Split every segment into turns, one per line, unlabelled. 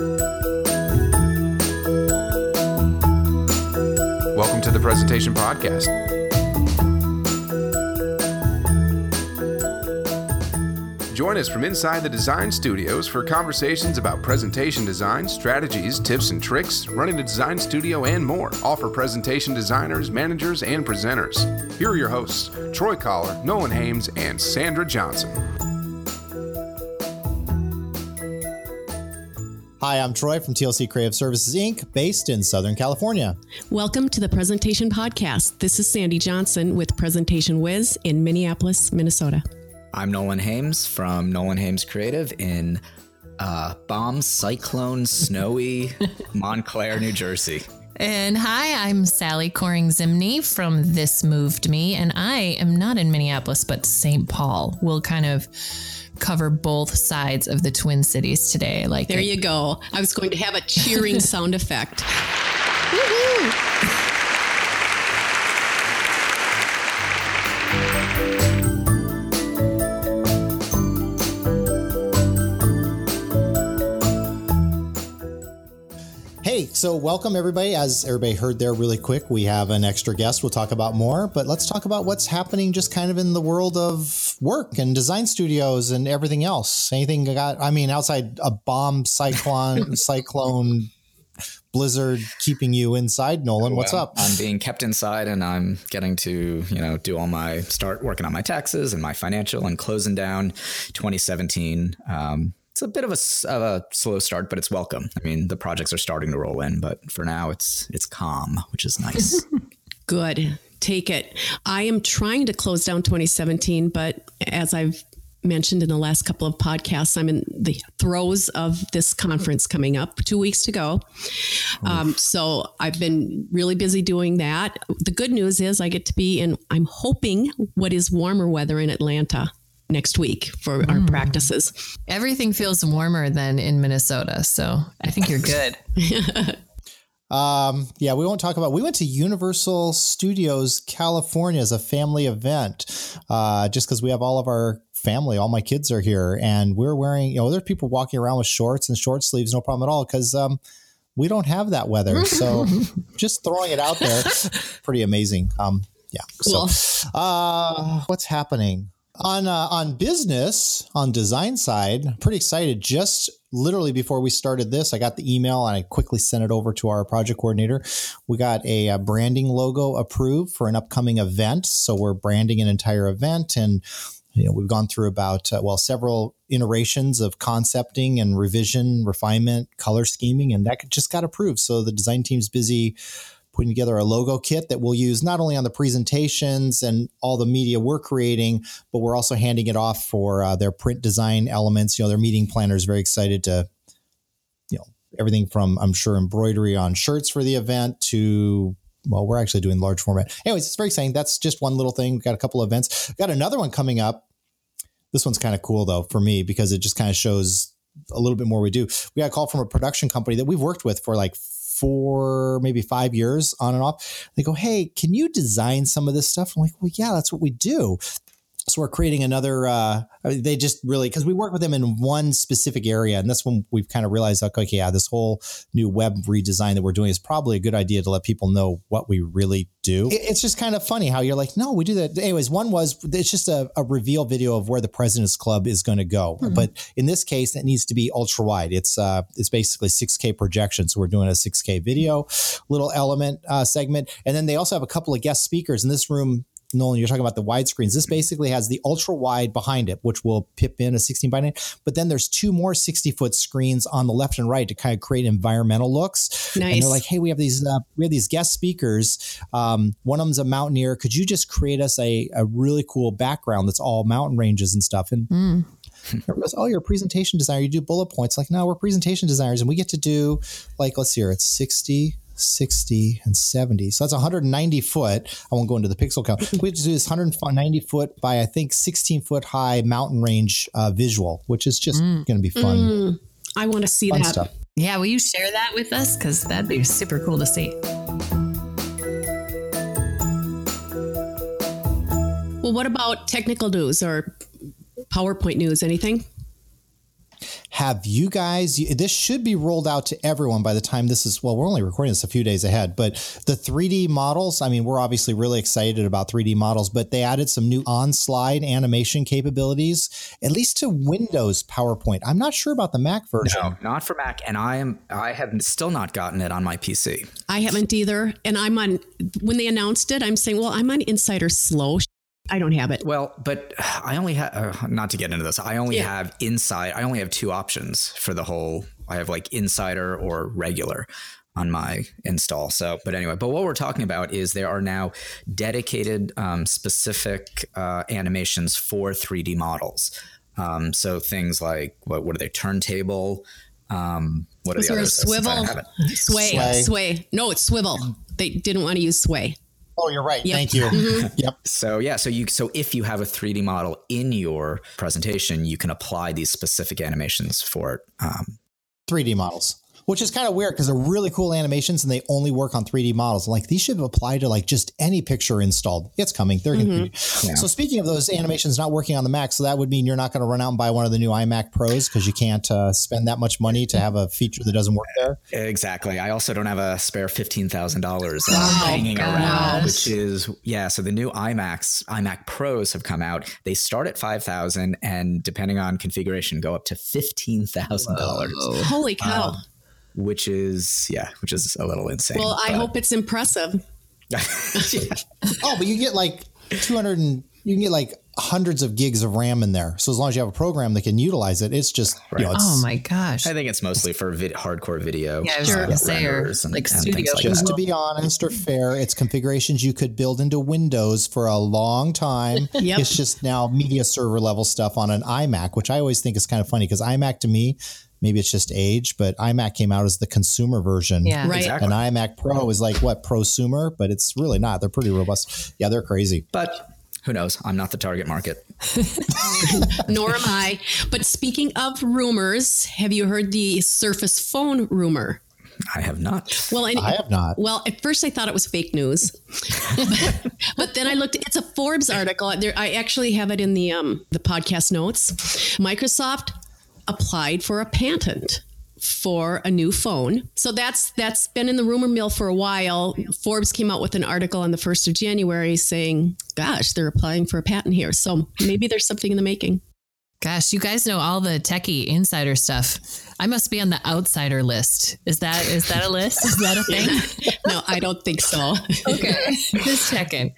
Welcome to the Presentation Podcast. Join us from inside the design studios for conversations about presentation design, strategies, tips and tricks, running a design studio, and more, all for presentation designers, managers, and presenters. Here are your hosts, Troy Collar, Nolan Hames, and Sandra Johnson.
Hi, I'm Troy from TLC Creative Services, Inc., based in Southern California.
Welcome to the Presentation Podcast. This is Sandy Johnson with Presentation Wiz in Minneapolis, Minnesota.
I'm Nolan Hames from Nolan Hames Creative in bomb, cyclone, snowy Montclair, New Jersey.
And hi, I'm Sally Coring-Zimney from This Moved Me, and I am not in Minneapolis, but St. Paul. We'll kind of cover both sides of the Twin Cities today.
There you go. I was going to have a cheering sound effect. Woohoo!
Hey, so welcome everybody. As everybody heard there really quick, we have an extra guest we'll talk about more, but let's talk about what's happening just kind of in the world of work and design studios and everything else. Anything outside a bomb, cyclone, blizzard keeping you inside, Nolan, what's up?
I'm being kept inside and I'm getting to, start working on my taxes and my financial and closing down 2017. It's a bit of a slow start, but it's welcome. I mean, the projects are starting to roll in, but for now it's calm, which is nice.
Good. Take it. I am trying to close down 2017, but as I've mentioned in the last couple of podcasts, I'm in the throes of this conference coming up, 2 weeks to go. So I've been really busy doing that. The good news is I get to be in, I'm hoping, what is warmer weather in Atlanta next week for our practices.
Everything feels warmer than in Minnesota, so I think you're good.
We won't talk about, we went to Universal Studios California as a family event, just because we have all of our family, all my kids are here, and we're wearing, there's people walking around with shorts and short sleeves, no problem at all, because we don't have that weather. So just throwing it out there, pretty amazing.
Cool.
So what's happening? On business, on design side, I'm pretty excited. Just literally before we started this, I got the email and I quickly sent it over to our project coordinator. We got a branding logo approved for an upcoming event. So we're branding an entire event, and we've gone through about, several iterations of concepting and revision, refinement, color scheming, and that just got approved. So the design team's busy putting together a logo kit that we'll use not only on the presentations and all the media we're creating, but we're also handing it off for their print design elements. Their meeting planners very excited to, everything from, I'm sure, embroidery on shirts for the event to, we're actually doing large format. Anyways, it's very exciting. That's just one little thing. We've got a couple of events. We've got another one coming up. This one's kind of cool though for me because it just kind of shows a little bit more we do. We got a call from a production company that we've worked with for like 4, maybe 5 years on and off. They go, hey, can you design some of this stuff? I'm like, well, yeah, that's what we do. So we're creating another, they just really, because we work with them in one specific area. And that's when we've kind of realized, like, okay, yeah, this whole new web redesign that we're doing is probably a good idea to let people know what we really do. It's just kind of funny how you're like, no, we do that. Anyways, one was, it's just a reveal video of where the President's Club is going to go. Mm-hmm. But in this case, it needs to be ultra wide. It's basically 6K projection. So we're doing a 6K video, little element segment. And then they also have a couple of guest speakers in this room. Nolan, you're talking about the widescreens. This basically has the ultra wide behind it, which will pip in a 16:9. But then there's 2 more 60-foot screens on the left and right to kind of create environmental looks.
Nice.
And they're like, hey, we have these guest speakers. One of them's a mountaineer. Could you just create us a really cool background that's all mountain ranges and stuff? And everyone goes, oh, you're a presentation designer. You do bullet points. Like, no, we're presentation designers, and we get to do, like, let's see here, it's 60, and 70. So that's 190 foot. I won't go into the pixel count. We have to do this 190 foot by, I think, 16 foot high mountain range visual, which is just going to be fun.
I want to see
fun
that.
Stuff.
Yeah, will you share that with us? Because that'd be super cool to see.
Well, what about technical news or PowerPoint news? Anything?
Have you guys, this should be rolled out to everyone by the time this is, well, we're only recording this a few days ahead, but the 3D models, I mean, we're obviously really excited about 3D models, but they added some new on-slide animation capabilities, at least to Windows PowerPoint. I'm not sure about the Mac version.
No, not for Mac. And I have still not gotten it on my PC.
I haven't either. And when they announced it, I'm saying, well, I'm on Insider Slow. I don't have it.
Well, but I only have, not to get into this, I only have two options for the whole, I have like Insider or regular on my install. So, but anyway, but what we're talking about is there are now dedicated specific animations for 3D models. So things like, what are they, turntable? What are
Was
the
there a
others?
swivel? Sway. No, it's swivel. They didn't want to use sway.
Oh, you're right.
Yep.
Thank you. Yep.
So if you have a 3D model in your presentation, you can apply these specific animations for it.
3D models, which is kind of weird because they're really cool animations and they only work on 3D models. Like these should apply to like just any picture installed. It's coming. They're going to be. So speaking of those animations not working on the Mac, so that would mean you're not going to run out and buy one of the new iMac Pros because you can't spend that much money to have a feature that doesn't work there.
Exactly. I also don't have a spare $15,000 hanging around, which is, so the new iMac Pros have come out. They start at $5,000 and depending on configuration go up to $15,000.
Holy cow.
Which is a little insane.
Well, I hope it's impressive.
Oh, but you get like you can get like hundreds of gigs of RAM in there. So as long as you have a program that can utilize it, it's just,
oh my gosh.
I think it's mostly for hardcore video.
Yeah, I was going to say, or like studio.
Just to be honest or fair, it's configurations you could build into Windows for a long time.
Yep.
It's just now media server level stuff on an iMac, which I always think is kind of funny because iMac to me, maybe it's just age, but iMac came out as the consumer version.
Yeah,
right.
Exactly.
And iMac Pro is like what, prosumer, but it's really not. They're pretty robust. Yeah, they're crazy.
But who knows? I'm not the target market.
Nor am I. But speaking of rumors, have you heard the Surface Phone rumor?
I have not.
Well,
I have not.
Well, at first I thought it was fake news, but then I looked. It's a Forbes article. I actually have it in the podcast notes. Microsoft applied for a patent for a new phone. So that's been in the rumor mill for a while. Forbes came out with an article on the 1st of January saying, gosh, they're applying for a patent here. So maybe there's something in the making.
Gosh, you guys know all the techie insider stuff. I must be on the outsider list. Is that a list? Is that a thing?
No, I don't think so.
Okay, just checking.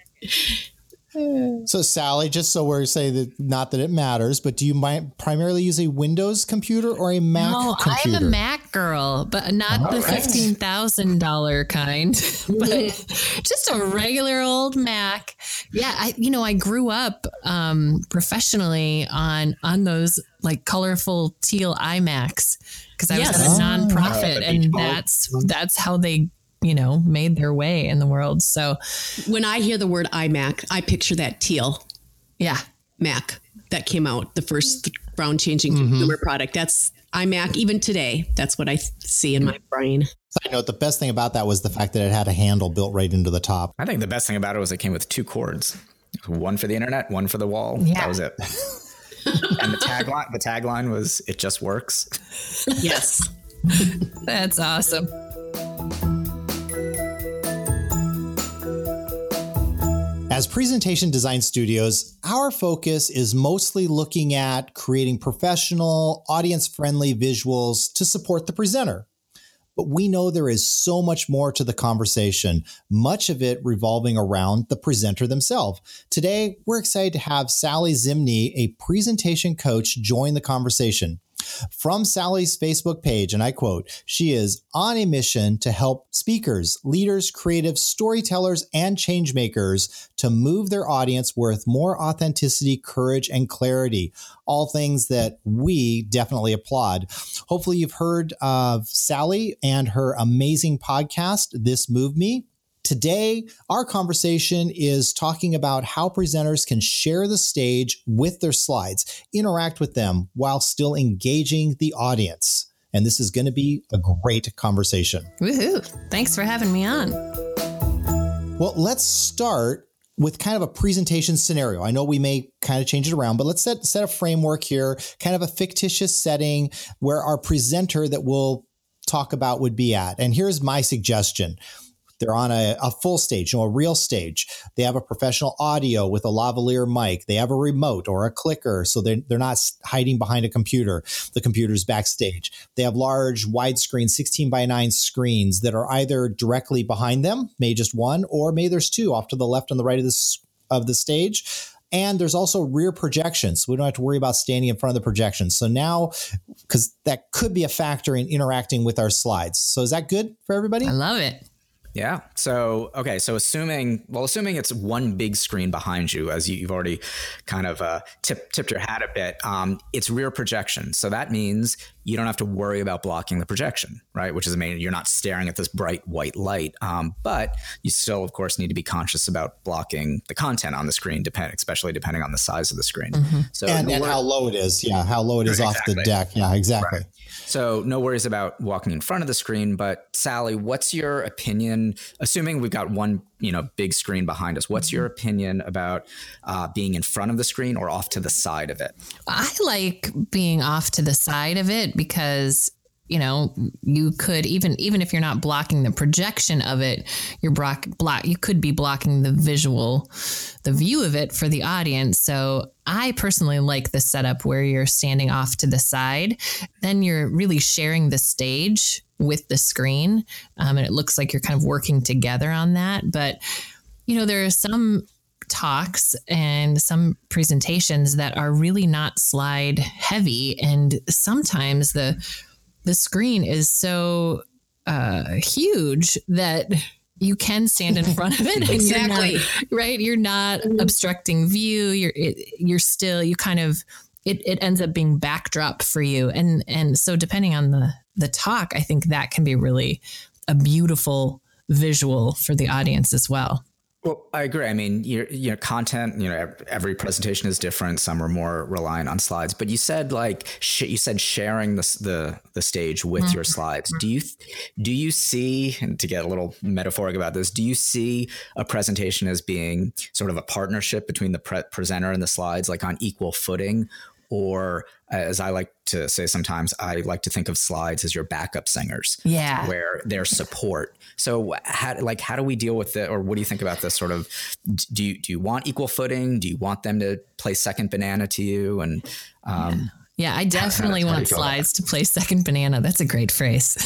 So Sally, just so we're saying that not that it matters, but do you primarily use a Windows computer or a Mac computer?
I'm a Mac girl, but not the $15,000 kind, but just a regular old Mac. Yeah, I grew up professionally on those like colorful teal iMacs because I was at a nonprofit, and that's how they made their way in the world. So
when I hear the word iMac, I picture that teal Mac that came out, the first brown changing consumer product. That's iMac. Even today, that's what I see in my brain.
Side note, the best thing about that was the fact that it had a handle built right into the top.
I think the best thing about it was it came with 2 cords, one for the internet, one for the wall.
Yeah.
That was it. And the tagline was, "It just works."
Yes.
that's awesome.
As Presentation Design Studios, our focus is mostly looking at creating professional, audience-friendly visuals to support the presenter. But we know there is so much more to the conversation, much of it revolving around the presenter themselves. Today, we're excited to have Sally Zimney, a presentation coach, join the conversation. From Sally's Facebook page, and I quote, she is on a mission to help speakers, leaders, creatives, storytellers, and change makers to move their audience with more authenticity, courage, and clarity. All things that we definitely applaud. Hopefully you've heard of Sally and her amazing podcast, This Moved Me. Today, our conversation is talking about how presenters can share the stage with their slides, interact with them while still engaging the audience. And this is going to be a great conversation.
Woohoo. Thanks for having me on.
Well, let's start with kind of a presentation scenario. I know we may kind of change it around, but let's set a framework here, kind of a fictitious setting where our presenter that we'll talk about would be at. And here's my suggestion. They're on a full stage, a real stage. They have a professional audio with a lavalier mic. They have a remote or a clicker, so they're not hiding behind a computer. The computer's backstage. They have large widescreen 16:9 screens that are either directly behind them, maybe just one, or maybe there's two off to the left and the right of the stage. And there's also rear projections. So we don't have to worry about standing in front of the projections. So now, because that could be a factor in interacting with our slides. So is that good for everybody?
I love it.
Yeah. So, okay. So assuming it's one big screen behind you, as you've already kind of tipped your hat a bit, it's rear projection. So that means you don't have to worry about blocking the projection, right? Which is amazing. You're not staring at this bright white light. But you still, of course, need to be conscious about blocking the content on the screen, especially depending on the size of the screen.
Mm-hmm. So and how low it is. Yeah. How low it is off the deck. Yeah, exactly.
Right. So no worries about walking in front of the screen. But Sally, what's your opinion, assuming we've got one, big screen behind us, what's your opinion about being in front of the screen or off to the side of it?
I like being off to the side of it because, you could, even if you're not blocking the projection of it, you could be blocking the view of it for the audience. So I personally like the setup where you're standing off to the side. Then you're really sharing the stage with the screen. And it looks like you're kind of working together on that. But, there are some talks and some presentations that are really not slide heavy. And sometimes the screen is so huge that you can stand in front of it.
Exactly.
You're not obstructing view. It ends up being backdrop for you. And so depending on the talk, I think that can be really a beautiful visual for the audience as well.
Well, I agree. I mean, your content, every presentation is different. Some are more reliant on slides, but you said sharing the stage with your slides. Do you see, and to get a little metaphoric about this, do you see a presentation as being sort of a partnership between the presenter and the slides, like on equal footing? Or as I like to say sometimes, I like to think of slides as your backup singers, where they're support. So how do we deal with it? Or what do you think about this sort of, do you want equal footing? Do you want them to play second banana to you? And
yeah, I definitely want slides to play second banana. That's a great phrase.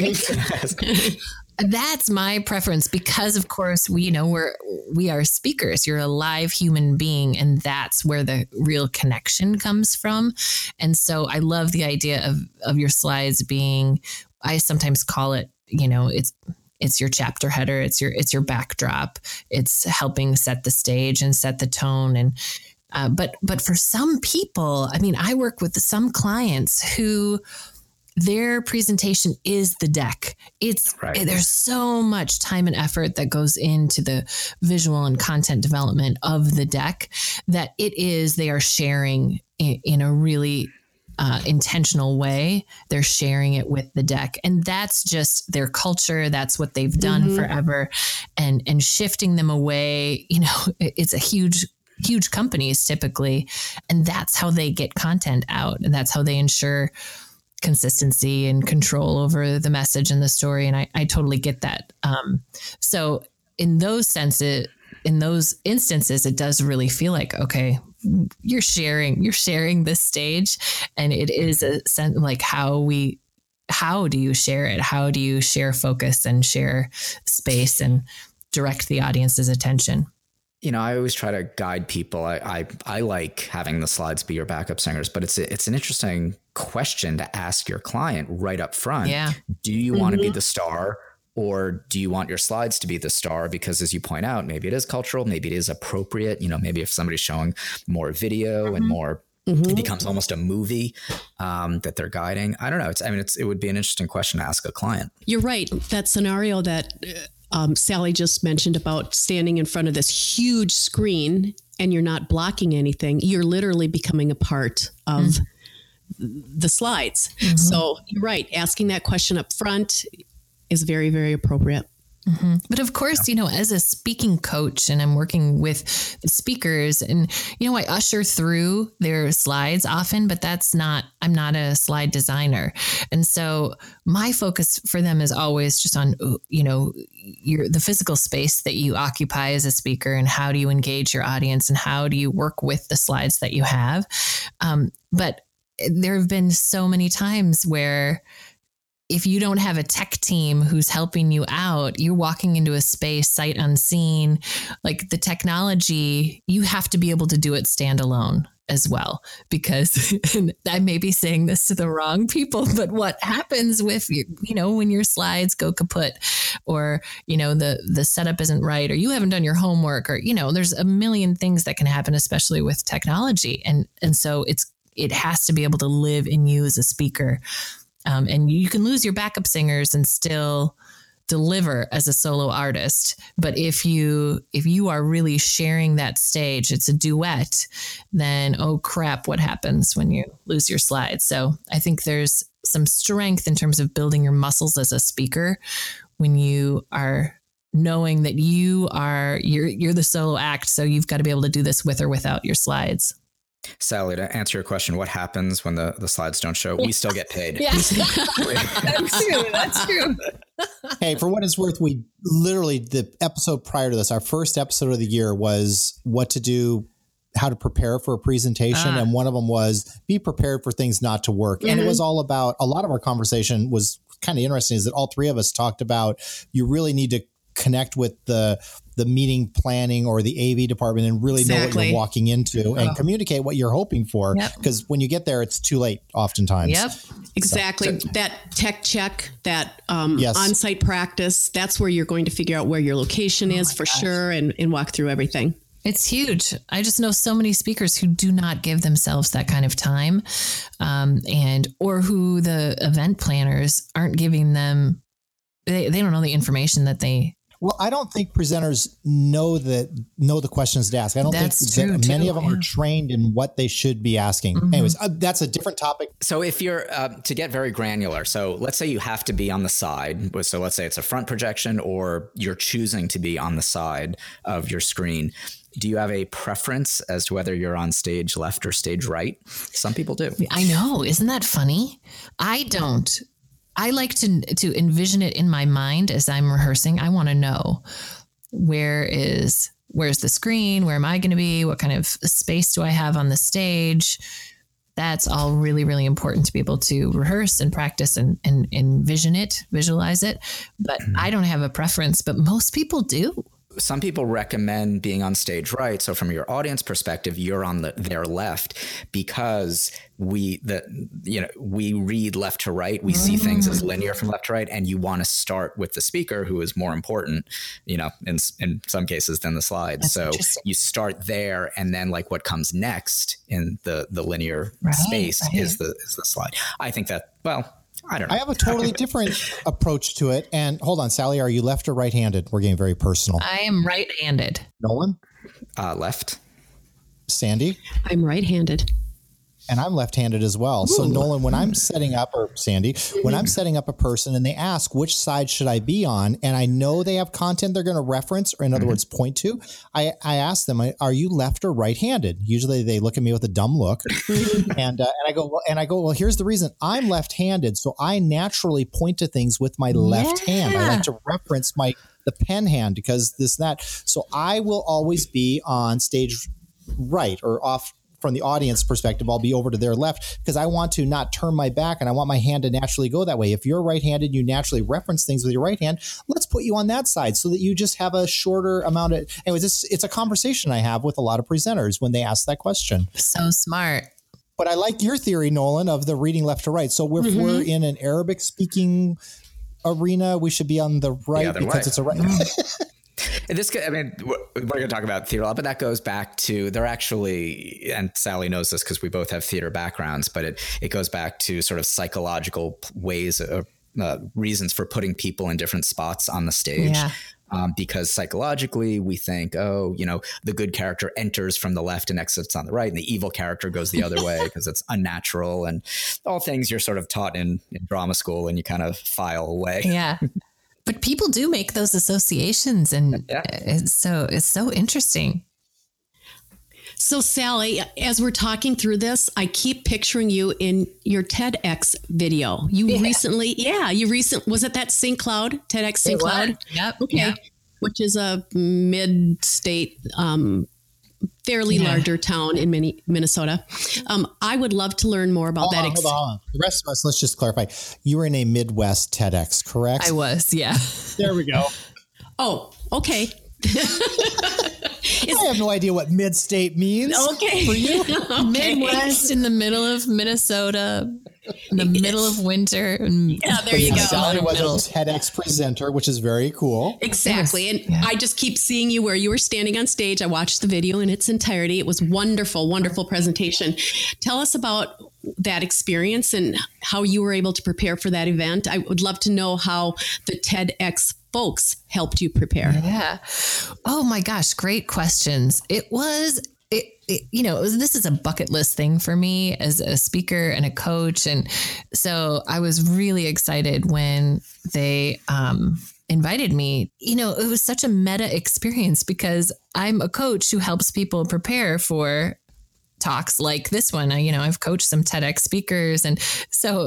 That's my preference because, of course, we are speakers. You're a live human being, and that's where the real connection comes from. And so I love the idea of your slides being, I sometimes call it, it's your chapter header, it's your backdrop, it's helping set the stage and set the tone. And but for some people, I mean, I work with some clients who their presentation is the deck. There's so much time and effort that goes into the visual and content development of the deck that they are sharing in a really intentional way. They're sharing it with the deck, and that's just their culture. That's what they've done forever, and shifting them away, it's a huge companies typically, and that's how they get content out, and that's how they ensure consistency and control over the message and the story. And I totally get that. So in those instances, it does really feel like, okay, you're sharing this stage, and it is a sense like how do you share it? How do you share focus and share space and direct the audience's attention?
I always try to guide people. I like having the slides be your backup singers, but it's an interesting question to ask your client right up front.
Yeah.
Do you want to be the star, or do you want your slides to be the star? Because as you point out, maybe it is cultural, maybe it is appropriate. Maybe if somebody's showing more video and more, it becomes almost a movie that they're guiding. I don't know. It would be an interesting question to ask a client.
You're right. That scenario that Sally just mentioned about standing in front of this huge screen and you're not blocking anything, you're literally becoming a part of the slides. So you're right. Asking that question up front is very, very appropriate.
Mm-hmm. But of course, as a speaking coach, and I'm working with the speakers, and, I usher through their slides often, but I'm not a slide designer. And so my focus for them is always just on, the physical space that you occupy as a speaker, and how do you engage your audience, and how do you work with the slides that you have. But there have been so many times where, if you don't have a tech team who's helping you out, you're walking into a space sight unseen. Like the technology, you have to be able to do it standalone as well, because and I may be saying this to the wrong people, but what happens with, when your slides go kaput, or, the setup isn't right, or you haven't done your homework, or, there's a million things that can happen, especially with technology. And so it has to be able to live in you as a speaker. And you can lose your backup singers and still deliver as a solo artist. But if you are really sharing that stage, it's a duet, then, oh crap, what happens when you lose your slides? So I think there's some strength in terms of building your muscles as a speaker when you are knowing that you're the solo act. So you've got to be able to do this with or without your slides.
Sally, to answer your question, what happens when the slides don't show? We still get paid.
Yeah. That's true.
Hey, for what it's worth, we literally, the episode prior to this, our first episode of the year was what to do, how to prepare for a presentation. And one of them was be prepared for things not to work. Mm-hmm. And it was all about, a lot of our conversation was kind of interesting, is that all three of us talked about, you really need to connect with the meeting planning or the AV department and really know what you're walking into and communicate what you're hoping for. Because when you get there, it's too late oftentimes.
Yep, exactly. So, that tech check, that on-site practice, that's where you're going to figure out where your location is for sure and walk through everything.
It's huge. I just know so many speakers who do not give themselves that kind of time, or who the event planners aren't giving them. They don't know the information that they.
Well, I don't think presenters know the questions to ask. I don't think that many of them are trained in what they should be asking. Mm-hmm. Anyways, that's a different topic.
So if you're to get very granular, so let's say you have to be on the side. So let's say it's a front projection, or you're choosing to be on the side of your screen. Do you have a preference as to whether you're on stage left or stage right? Some people do.
I know. Isn't that funny? I don't. I like to envision it in my mind as I'm rehearsing. I want to know where's the screen? Where am I going to be? What kind of space do I have on the stage? That's all really, really important to be able to rehearse and practice and visualize it. But I don't have a preference, but most people do.
Some people recommend being on stage right. So from your audience perspective, you're on their left, because we read left to right. We see things as linear from left to right, and you want to start with the speaker, who is more important, in some cases than the slides. So you start there, and then like what comes next in the linear space is the slide. I think that, I don't know.
I have a totally different approach to it. And hold on, Sally, are you left or right-handed? We're getting very personal.
I am right-handed.
Nolan?
Left.
Sandy?
I'm right-handed.
And I'm left-handed as well. Ooh. So Nolan, when I'm setting up, or Sandy, when I'm setting up a person and they ask which side should I be on, and I know they have content they're going to reference, or in other words, point to, I ask them, are you left or right-handed? Usually they look at me with a dumb look, and I go, well, here's the reason. I'm left-handed, so I naturally point to things with my left hand. I like to reference the pen hand, because that. So I will always be on stage right, or off. From the audience perspective, I'll be over to their left, because I want to not turn my back, and I want my hand to naturally go that way. If you're right-handed, you naturally reference things with your right hand. Let's put you on that side so that you just have a shorter amount of. Anyways, it's a conversation I have with a lot of presenters when they ask that question.
So smart.
But I like your theory, Nolan, of the reading left to right. So if we're in an Arabic speaking arena, we should be on the right because it's a right.
We're going to talk about theater a lot, but that goes back to, they're actually, and Sally knows this because we both have theater backgrounds, but it goes back to sort of psychological ways of reasons for putting people in different spots on the stage. Yeah. Because psychologically we think, the good character enters from the left and exits on the right, and the evil character goes the other way because it's unnatural, and all things you're sort of taught in drama school and you kind of file away.
Yeah. But people do make those associations, and it's so interesting.
So Sally, as we're talking through this, I keep picturing you in your TEDx video. You recently, was it that St. Cloud, TEDx St. Cloud?
Yep.
Okay.
Yep.
Which is a mid-state, fairly larger town in Minnesota. I would love to learn more about that.
Hold on. The rest of us, let's just clarify. You were in a Midwest TEDx, correct?
I was, yeah.
There we go.
Oh, okay.
I have no idea what mid-state means.
Okay.
For you?
Okay.
Midwest in the middle of Minnesota, in the middle of winter.
Yeah, there you go.
Sally was a TEDx presenter, which is very cool.
Exactly.
Yes.
And I just keep seeing you where you were standing on stage. I watched the video in its entirety. It was wonderful, wonderful presentation. Tell us about that experience and how you were able to prepare for that event. I would love to know how the TEDx folks helped you prepare.
Yeah. Oh my gosh. Great questions. This is a bucket list thing for me as a speaker and a coach. And so I was really excited when they, invited me. It was such a meta experience because I'm a coach who helps people prepare for talks like this one. I've coached some TEDx speakers. And so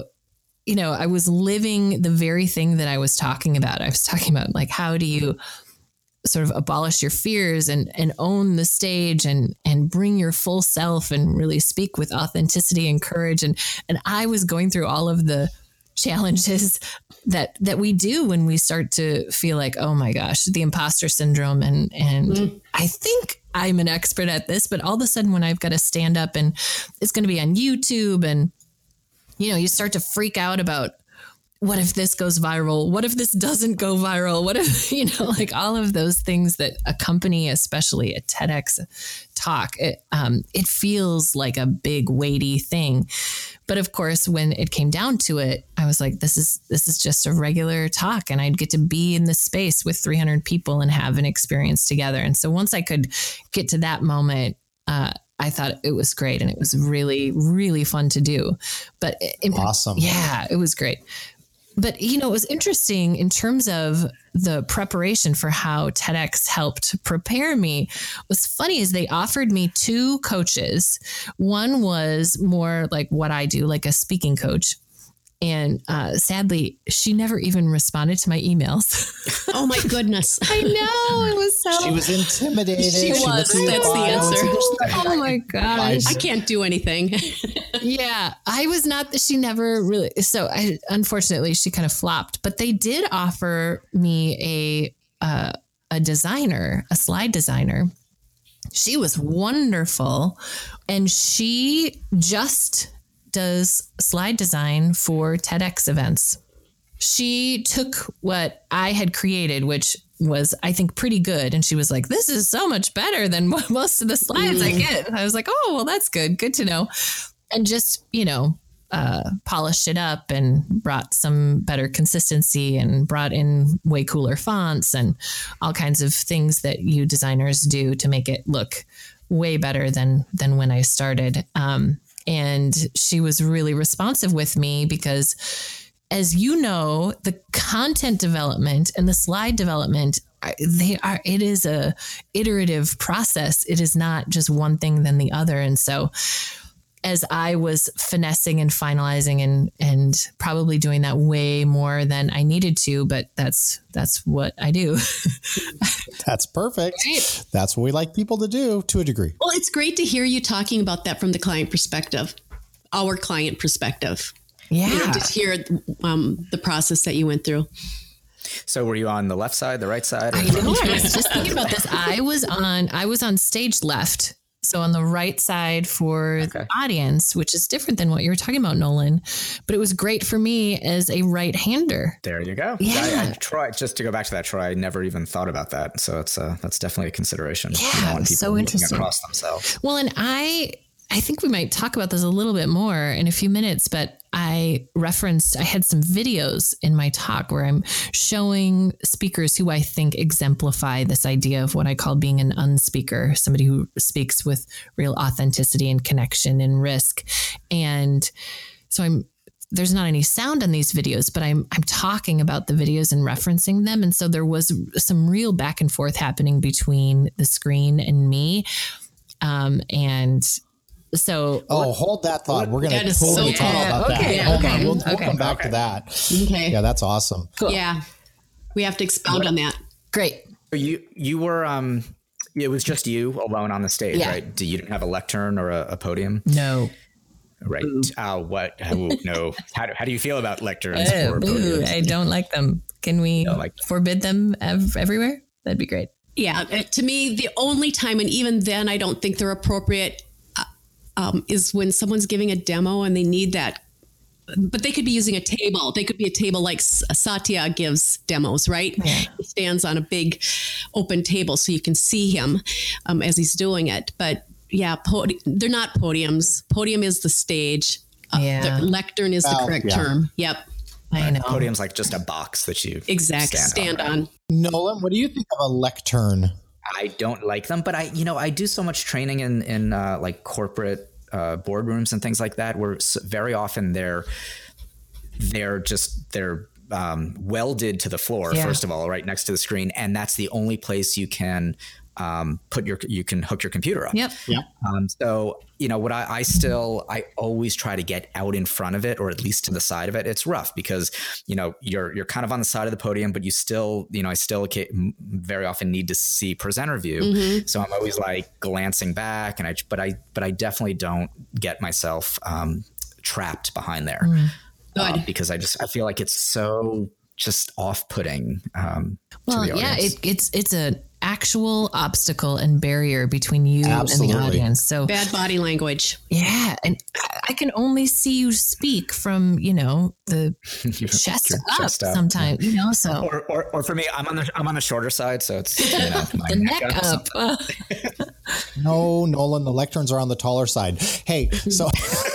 I was living the very thing that I was talking about. I was talking about like, how do you sort of abolish your fears and own the stage and bring your full self and really speak with authenticity and courage. And I was going through all of the challenges that we do when we start to feel like, oh my gosh, the imposter syndrome. And I think I'm an expert at this, but all of a sudden when I've got to stand up and it's going to be on YouTube and you start to freak out about what if this goes viral? What if this doesn't go viral? What if, like all of those things that accompany, especially a TEDx talk, it feels like a big weighty thing. But of course, when it came down to it, I was like, this is just a regular talk and I'd get to be in this space with 300 people and have an experience together. And so once I could get to that moment, I thought it was great and it was really, really fun to do. But
awesome.
Yeah, it was great. But, it was interesting in terms of the preparation for how TEDx helped prepare me. What's funny is they offered me 2 coaches. One was more like what I do, like a speaking coach. And sadly, she never even responded to my emails.
Oh my goodness.
I know. It was so...
She was intimidated.
She was. That's the answer.
Oh my gosh.
I can't do anything.
Yeah, I was not. She never really. So unfortunately, she kind of flopped. But they did offer me a designer, a slide designer. She was wonderful, and she just does slide design for TEDx events. She took what I had created, which was, I think, pretty good. And she was like, this is so much better than most of the slides I get. And I was like, oh, well, that's good. Good to know. And just, polished it up and brought some better consistency and brought in way cooler fonts and all kinds of things that you designers do to make it look way better than when I started. And she was really responsive with me because, as you know, the content development and the slide development, it is a iterative process. It is not just one thing then the other. And so as I was finessing and finalizing and probably doing that way more than I needed to, but that's what I do.
That's perfect.
Right.
That's what we like people to do to a degree.
Well, it's great to hear you talking about that from the client perspective, our client perspective.
Yeah.
Just hear the process that you went through.
So were you on the left side, the right side?
I know. I was just thinking about this. I was on stage left. So on the right side for the audience, which is different than what you were talking about, Nolan. But it was great for me as a right-hander.
There you go.
Yeah.
I tried, just to go back to that, Troy, I never even thought about that. So that's definitely a consideration.
Yeah,
when
so interesting.
Across themselves.
Well, and I think we might talk about this a little bit more in a few minutes, but I had some videos in my talk where I'm showing speakers who I think exemplify this idea of what I call being an unspeaker, somebody who speaks with real authenticity and connection and risk. And so I'm there's not any sound on these videos, but I'm talking about the videos and referencing them. And so there was some real back and forth happening between the screen and me. And so,
hold that thought. We're going to
That
totally
is
talk
so
about that.
okay.
Hold on. We'll
Okay.
come back to that.
Okay.
Yeah, that's awesome.
cool.
Yeah. We have to expound on that.
Great.
You were it was just you alone on the stage,
Yeah.
right? You didn't have a lectern or a podium,
No.
right? What? No. How do you feel about lecterns
Boo.
or podiums?
I don't like them. Can we forbid them everywhere? That'd be great.
Yeah. To me, the only time, and even then, I don't think they're appropriate, is when someone's giving a demo and they need that. But they could be using a table. They could be a table like Satya gives demos, right?
Yeah.
He stands on a big open table so you can see him as he's doing it. But yeah, they're not podiums. Podium is the stage.
Yeah.
The lectern is the correct term. Yep.
I know.
Podium's like just a box that you
Exactly. Stand on.
right?
Nolan, what do you think of a lectern?
I don't like them, but I do so much training in like corporate boardrooms and things like that, where very often they're welded to the floor, first of all, right next to the screen, and that's the only place you can hook your computer up.
Yep.
So what I always try to get out in front of it, or at least to the side of it. It's rough because you're kind of on the side of the podium, but you still I still very often need to see presenter view. Mm-hmm. So I'm always like glancing back, and but I definitely don't get myself trapped behind there because I feel like it's so just off-putting.
Well,
to the audience.
it's an actual obstacle and barrier between you and the audience. So
Bad body language.
yeah, and I can only see you speak from the chest up sometimes. So
or for me, I'm on the shorter side, so it's
the neck up.
No, Nolan, the lecterns are on the taller side. Hey, so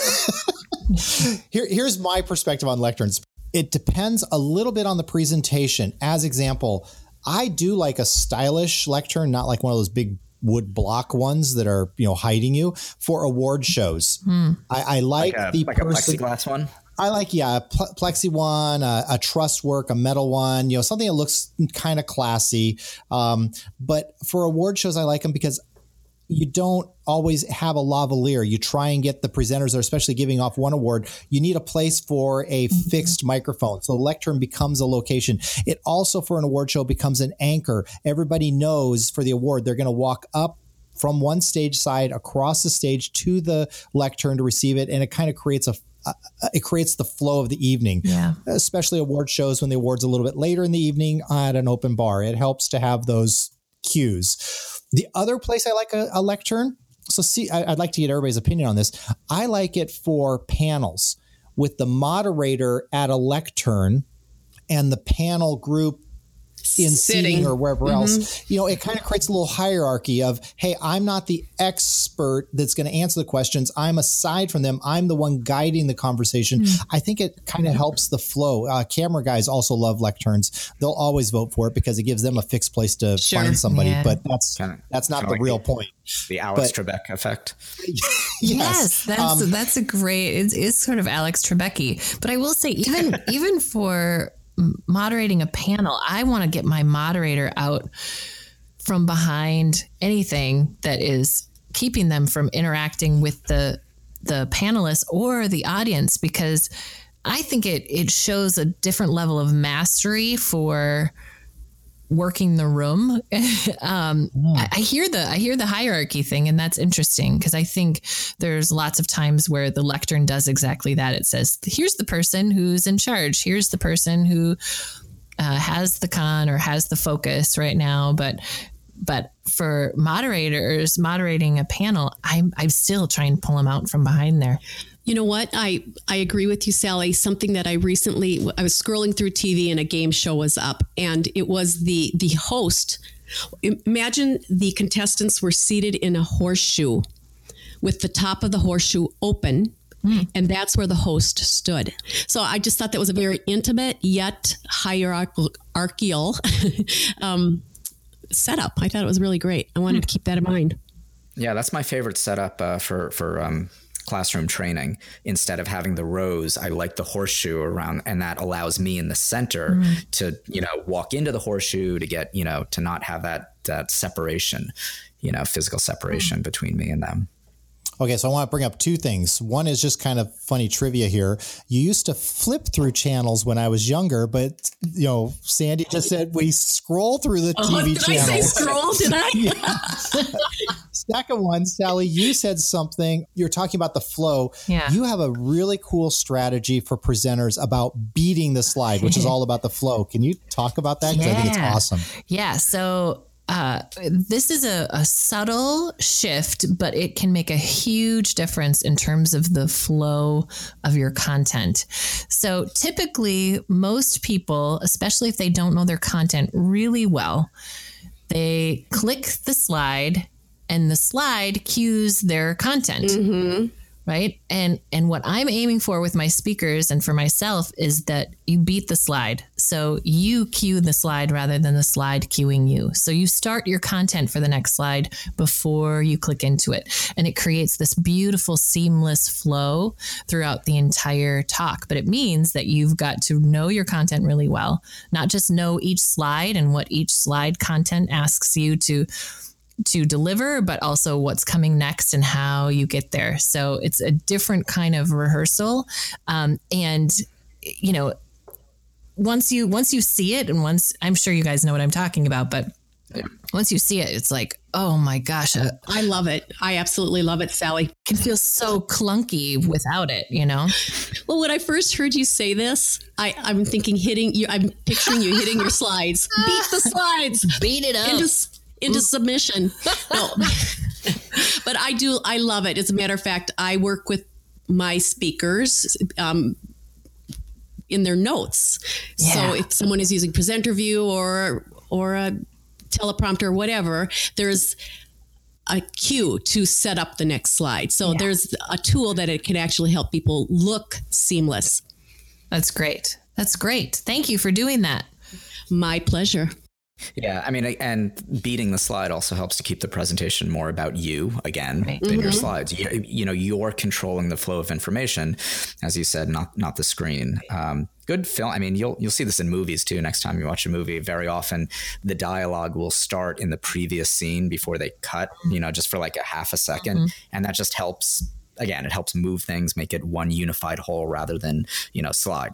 here's my perspective on lecterns. It depends a little bit on the presentation. As example, I do like a stylish lectern, not like one of those big wood block ones that are, hiding you for award shows. I like
a plexiglass one.
I like, a plexi one, a truss work, a metal one, something that looks kind of classy. But for award shows, I like them because you don't always have a lavalier. You try and get the presenters that are especially giving off one award. You need a place for a fixed microphone. So the lectern becomes a location. It also, for an award show, becomes an anchor. Everybody knows for the award, they're going to walk up from one stage side across the stage to the lectern to receive it. And it kind of creates it creates the flow of the evening, especially award shows when the award's a little bit later in the evening at an open bar. It helps to have those cues. The other place I like a lectern, so I'd like to get everybody's opinion on this. I like it for panels with the moderator at a lectern and the panel group in seating or wherever else. It kind of creates a little hierarchy of, hey, I'm not the expert that's going to answer the questions. I'm aside from them. I'm the one guiding the conversation. I think it kind of helps the flow. Camera guys also love lecterns. They'll always vote for it because it gives them a fixed place to find somebody. Yeah. But that's not the real point.
The Alex Trebek effect.
Yes, that's a great. It's sort of Alex Trebek-y. But I will say, even for moderating a panel, I want to get my moderator out from behind anything that is keeping them from interacting with the panelists or the audience, because I think it shows a different level of mastery for working the room. I hear the hierarchy thing, and that's interesting because I think there's lots of times where the lectern does exactly that. It says, here's the person who's in charge. Here's the person who has the con or has the focus right now. But for moderators moderating a panel, I'm still trying to pull them out from behind there.
You know what? I agree with you, Sally. Something that I was scrolling through TV and a game show was up, and it was the host. Imagine the contestants were seated in a horseshoe with the top of the horseshoe open, and that's where the host stood. So I just thought that was a very intimate yet hierarchical setup. I thought it was really great. I wanted to keep that in mind.
Yeah, that's my favorite setup for classroom training. Instead of having the rows, I like the horseshoe around, and that allows me in the center to, walk into the horseshoe to get, to not have that separation, physical separation between me and them.
Okay, so I want to bring up two things. One is just kind of funny trivia here. You used to flip through channels when I was younger, but Sandy just said we scroll through the TV channels.
Did I say scroll? Did I?
Second one, Sally, you said something. You're talking about the flow.
Yeah.
You have a really cool strategy for presenters about beating the slide, which is all about the flow. Can you talk about that? Because I think it's awesome.
Yeah. So this is a subtle shift, but it can make a huge difference in terms of the flow of your content. So typically, most people, especially if they don't know their content really well, they click the slide and the slide cues their content. Right. And what I'm aiming for with my speakers and for myself is that you beat the slide. So you cue the slide rather than the slide cueing you. So you start your content for the next slide before you click into it. And it creates this beautiful, seamless flow throughout the entire talk. But it means that you've got to know your content really well, not just know each slide and what each slide content asks you to deliver, but also what's coming next and how you get there. So it's a different kind of rehearsal. And once you see it, and once, I'm sure you guys know what I'm talking about, but once you see it, it's like, oh my gosh.
I love it. I absolutely love it, Sally.
It can feel so clunky without it,
Well, when I first heard you say this, I'm thinking I'm picturing you hitting your slides. Beat the slides.
Beat it up.
Into submission. No, but I love it. As a matter of fact, I work with my speakers in their notes. Yeah. So if someone is using PresenterView or a teleprompter or whatever, there's a cue to set up the next slide. So there's a tool that it can actually help people look seamless.
That's great. That's great. Thank you for doing that.
My pleasure.
Yeah, I mean, and beating the slide also helps to keep the presentation more about you again than your slides. You're controlling the flow of information, as you said, not the screen. Good film. I mean, you'll see this in movies too. Next time you watch a movie, very often the dialogue will start in the previous scene before they cut. Just for like a half a second, and that just helps. Again, it helps move things, make it one unified whole rather than, slide.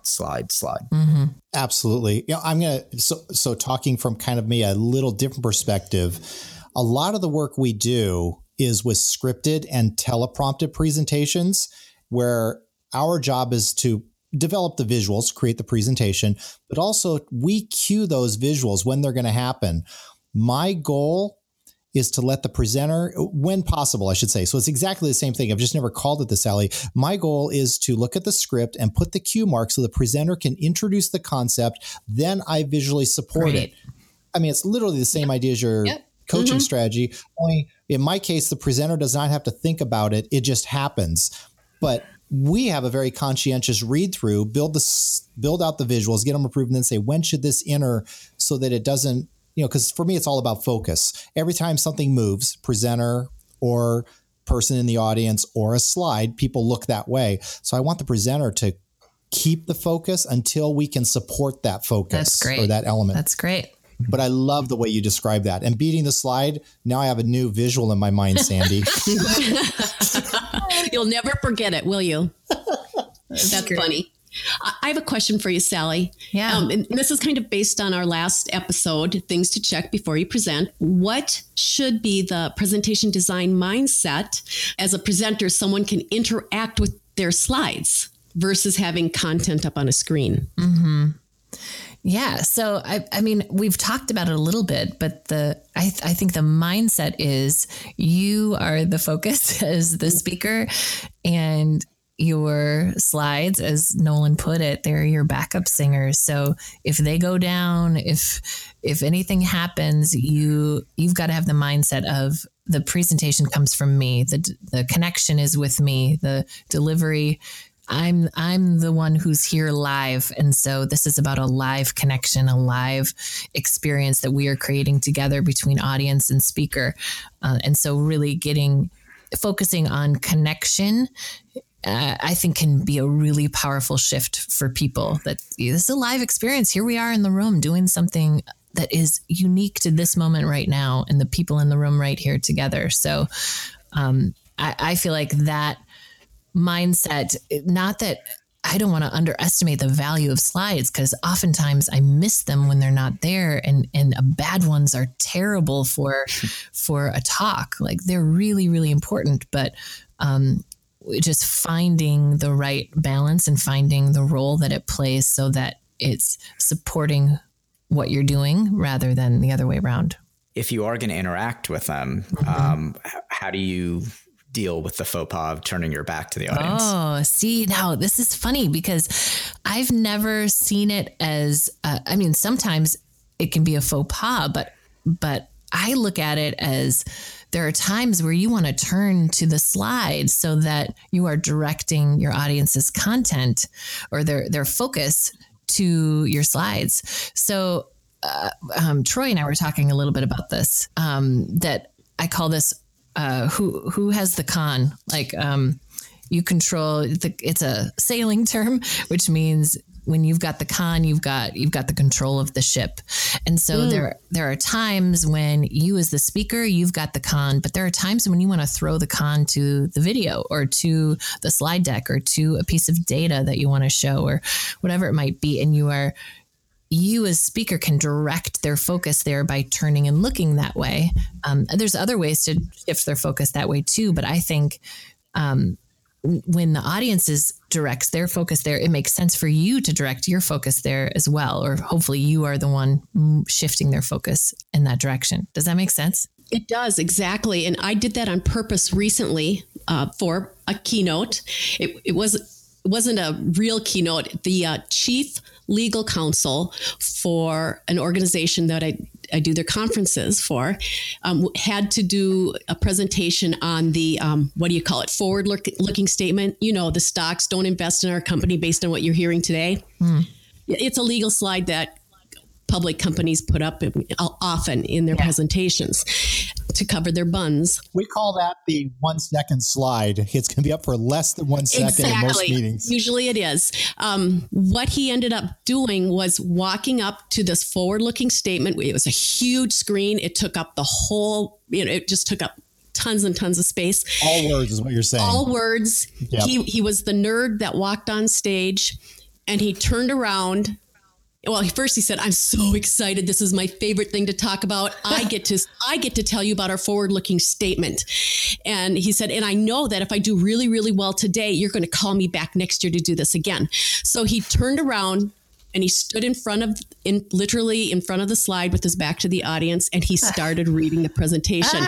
Absolutely. So talking from kind of a little different perspective, a lot of the work we do is with scripted and teleprompted presentations where our job is to develop the visuals, create the presentation, but also we cue those visuals when they're going to happen. My goal is to let the presenter, when possible, I should say. So it's exactly the same thing. I've just never called it this, Sally. My goal is to look at the script and put the cue mark so the presenter can introduce the concept. Then I visually support it. I mean, it's literally the same idea as your coaching strategy. Only in my case, the presenter does not have to think about it. It just happens. But we have a very conscientious read through, build out the visuals, get them approved, and then say, when should this enter so that it doesn't, because for me, it's all about focus. Every time something moves, presenter or person in the audience or a slide, people look that way. So I want the presenter to keep the focus until we can support that focus or that element.
That's great.
But I love the way you describe that. And beating the slide, now I have a new visual in my mind, Sandy.
You'll never forget it, will you? That's funny. I have a question for you, Sally.
Yeah.
And this is kind of based on our last episode, things to check before you present. What should be the presentation design mindset as a presenter? Someone can interact with their slides versus having content up on a screen.
Mm-hmm. Yeah. So, I mean, we've talked about it a little bit, but I think the mindset is you are the focus as the speaker, and your slides, as Nolan put it, they're your backup singers. So if they go down, if anything happens, you've got to have the mindset of the presentation comes from me. The connection is with me. The delivery, I'm the one who's here live. And so this is about a live connection, a live experience that we are creating together between audience and speaker. And so really getting focusing on connection, I think can be a really powerful shift for people. That this is a live experience. Here we are in the room doing something that is unique to this moment right now and the people in the room right here together. So I feel like that mindset, not that I don't want to underestimate the value of slides, because oftentimes I miss them when they're not there, and bad ones are terrible for a talk. Like they're really, really important, but just finding the right balance and finding the role that it plays so that it's supporting what you're doing rather than the other way around.
If you are going to interact with them, how do you deal with the faux pas of turning your back to the audience?
Oh, see, now this is funny because I've never seen it as, sometimes it can be a faux pas, but I look at it as there are times where you want to turn to the slide so that you are directing your audience's content or their focus to your slides. So Troy and I were talking a little bit about this, that I call this who has the con? Like you control it's a sailing term, which means when you've got the con, you've got the control of the ship. And so there are times when you as the speaker, you've got the con, but there are times when you want to throw the con to the video or to the slide deck or to a piece of data that you want to show or whatever it might be. And you as speaker can direct their focus there by turning and looking that way. There's other ways to shift their focus that way too. But I think when the audience directs their focus there, it makes sense for you to direct your focus there as well. Or hopefully you are the one shifting their focus in that direction. Does that make sense?
It does, exactly. And I did that on purpose recently for a keynote. It wasn't a real keynote. The chief legal counsel for an organization that I do their conferences for had to do a presentation on the, forward-looking statement. You know, the stocks don't invest in our company based on what you're hearing today. It's a legal slide that public companies put up often in their presentations to cover their buns.
We call that the 1 second slide. It's going to be up for less than 1 second in most meetings.
Usually it is. What he ended up doing was walking up to this forward-looking statement. It was a huge screen. It took up the whole, it just took up tons and tons of space.
All words is what you're saying.
All words. Yep. He was the nerd that walked on stage, and he turned around. Well, first he said, "I'm so excited. This is my favorite thing to talk about. I get to tell you about our forward-looking statement." And he said, "And I know that if I do really, really well today, you're going to call me back next year to do this again." So he turned around and he stood literally in front of the slide with his back to the audience, and he started reading the presentation.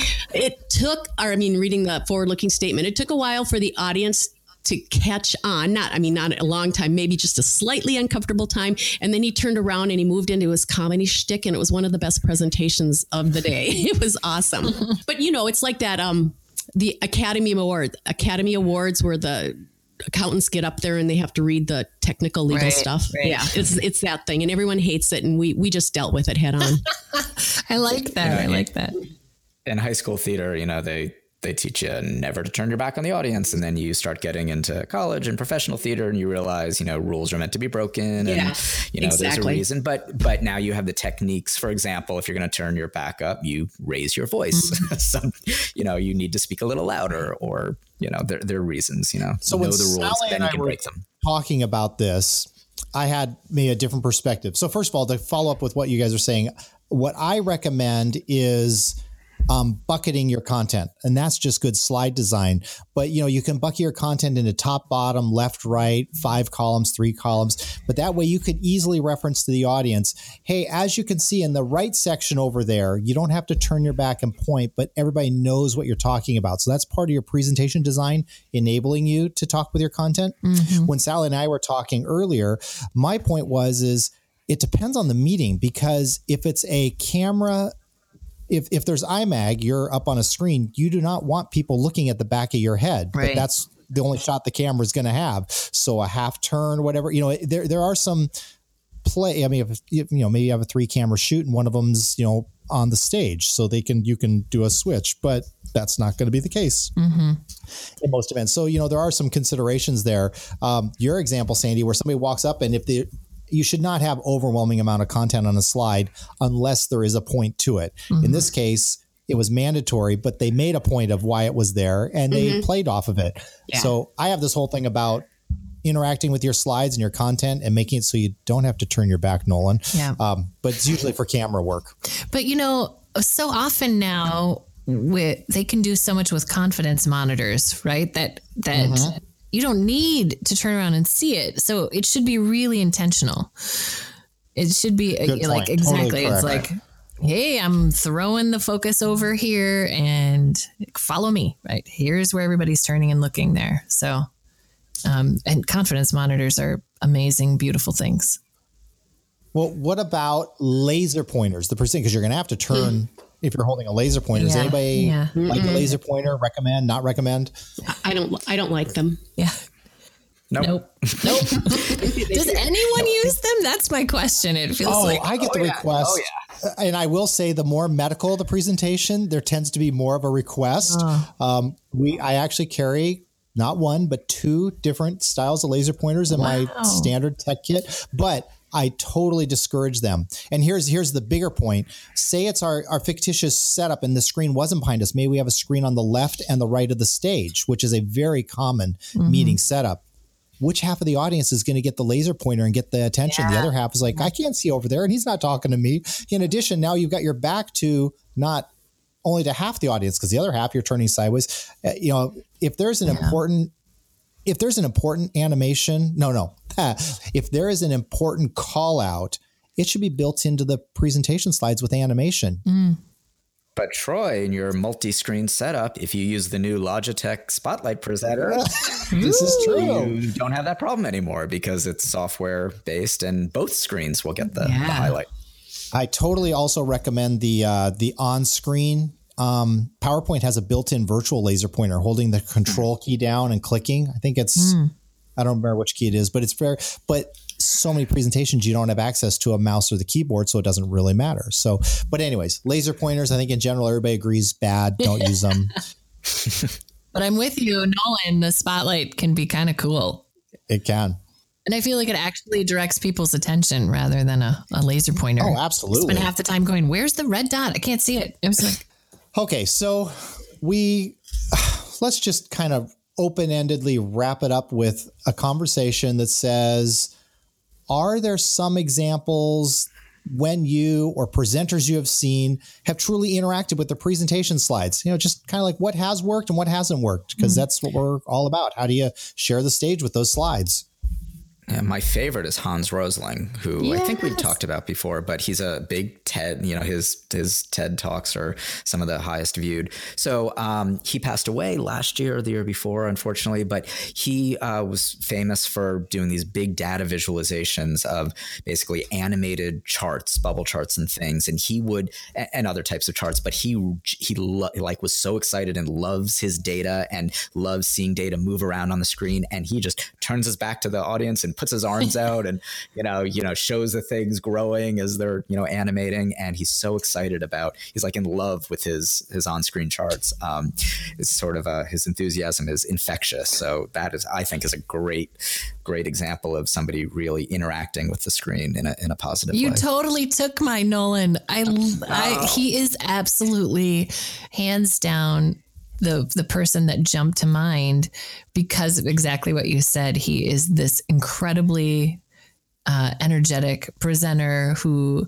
Reading the forward-looking statement. It took a while for the audience to catch on, not a long time, maybe just a slightly uncomfortable time. And then he turned around and he moved into his comedy shtick, and it was one of the best presentations of the day. It was awesome. But it's like that, the Academy Awards where the accountants get up there and they have to read the technical legal stuff. Right. Yeah, it's that thing, and everyone hates it, and we just dealt with it head on.
I like that. I like that.
In high school theater, they teach you never to turn your back on the audience. And then you start getting into college and professional theater, and you realize, rules are meant to be broken. And, exactly. There's a reason. But now you have the techniques. For example, if you're going to turn your back up, you raise your voice. So, you need to speak a little louder, or, there are reasons,
So when the rules, Sally then you can break them. Talking about this, I had maybe a different perspective. So first of all, to follow up with what you guys are saying, what I recommend is bucketing your content, and that's just good slide design. But you can bucket your content into top, bottom, left, right, 5 columns, 3 columns. But that way you could easily reference to the audience, hey, as you can see in the right section over there, you don't have to turn your back and point, but everybody knows what you're talking about. So that's part of your presentation design, enabling you to talk with your content. Mm-hmm. When Sally and I were talking earlier, my point is it depends on the meeting, because if it's a camera, if there's IMAG, you're up on a screen, you do not want people looking at the back of your head. Right. But that's the only shot the camera is going to have. So a half turn, whatever, there are some play. I mean, if maybe you have a 3-camera shoot and one of them's, on the stage, so you can do a switch, but that's not going to be the case in most events. So, there are some considerations there. Your example, Sandy, where somebody walks up and you should not have overwhelming amount of content on a slide unless there is a point to it. In this case, it was mandatory, but they made a point of why it was there and they played off of it. Yeah. So I have this whole thing about interacting with your slides and your content and making it so you don't have to turn your back, Nolan. Yeah. But it's usually for camera work.
But, so often now they can do so much with confidence monitors, right? That you don't need to turn around and see it. So it should be really intentional. It should be like, exactly. Totally, it's like, hey, I'm throwing the focus over here and follow me, right? Here's where everybody's turning and looking there. So, and confidence monitors are amazing, beautiful things.
Well, what about laser pointers? Because you're going to have to turn if you're holding a laser pointer. Does anybody like a laser pointer? Recommend? Not recommend?
I don't like them.
Yeah.
Nope.
Does anyone use them? That's my question. It feels like
I get the request. And I will say, the more medical the presentation, there tends to be more of a request. I actually carry not one, but 2 different styles of laser pointers in my standard tech kit, but I totally discourage them. And here's the bigger point. Say it's our fictitious setup and the screen wasn't behind us. Maybe we have a screen on the left and the right of the stage, which is a very common meeting setup. Which half of the audience is going to get the laser pointer and get the attention? The other half is like, I can't see over there and he's not talking to me. In addition, now you've got your back to not only to half the audience, because the other half you're turning sideways. If there's an important animation, if there is an important call out, it should be built into the presentation slides with animation.
But Troy, in your multi-screen setup, if you use the new Logitech Spotlight presenter,
this is true.
You don't have that problem anymore because it's software based and both screens will get the highlight.
I totally also recommend the on-screen. PowerPoint has a built-in virtual laser pointer, holding the control key down and clicking. I think it's, I don't remember which key it is, but but so many presentations, you don't have access to a mouse or the keyboard, so it doesn't really matter. So, but anyways, laser pointers, I think in general, everybody agrees bad. Don't use them.
But I'm with you, Nolan. The Spotlight can be kind of cool.
It can.
And I feel like it actually directs people's attention rather than a laser pointer.
Oh, absolutely.
Spend half the time going, where's the red dot? I can't see it. It was like,
okay, so let's just kind of open-endedly wrap it up with a conversation that says, are there some examples when you or presenters you have seen have truly interacted with the presentation slides? Just kind of like what has worked and what hasn't worked, because that's what we're all about. How do you share the stage with those slides?
Yeah, my favorite is Hans Rosling, who I think we've talked about before, but he's a big TED, his TED Talks are some of the highest viewed. So he passed away last year or the year before, unfortunately, but he was famous for doing these big data visualizations of basically animated charts, bubble charts and things. And he would, and other types of charts, but he was so excited and loves his data and loves seeing data move around on the screen. And he just turns his back to the audience and puts his arms out and, shows the things growing as they're, animating. And he's so excited he's like in love with his on-screen charts. It's sort of his enthusiasm is infectious. So that is, I think, is a great example of somebody really interacting with the screen in a positive way.
You totally took my Nolan. He is absolutely hands down the person that jumped to mind because of exactly what you said. He is this incredibly energetic presenter who